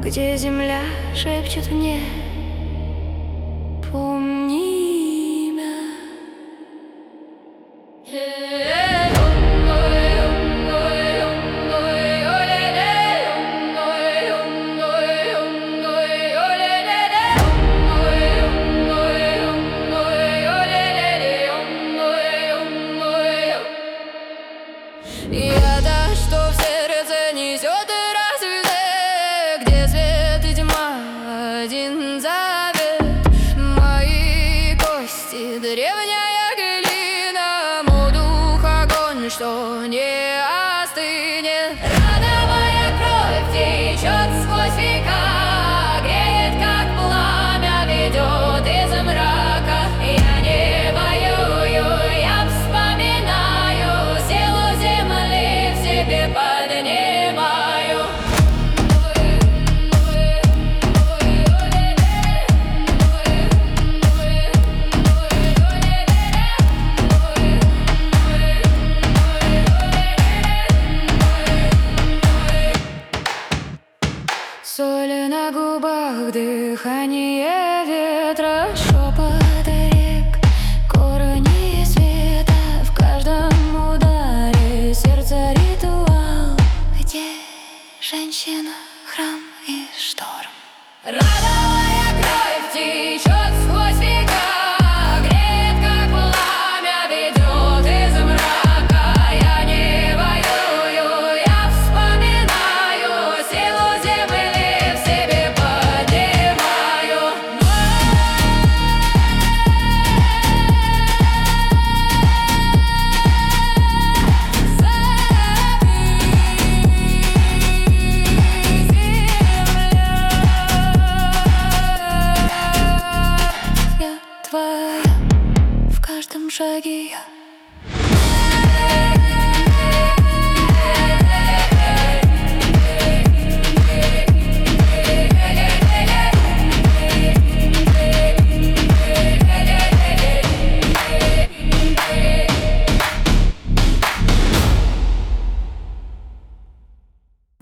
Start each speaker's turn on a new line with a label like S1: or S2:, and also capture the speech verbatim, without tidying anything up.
S1: где земля шепчет мне: помни имя. Я-то, что в сердце несет и рассвет, где свет и тьма, один завет. Мои кости, древняя глина, мой дух огонь, что не остынет. Родовая кровь течет сквозь века, греет, как пламя, ведет из мрака. Я не воюю, я вспоминаю, силу земли в себе поднимаю. Соль на губах, дыхание ветра, шепот рек, корни света. В каждом ударе сердца ритуал, где женщина, храм и шторм. Родовая кровь течет сквозь века, греет, как пламя, ведет из мрака. Я не воюю, я вспоминаю, силу земли в себе поднимаю. Я твоя, в каждом шаге я.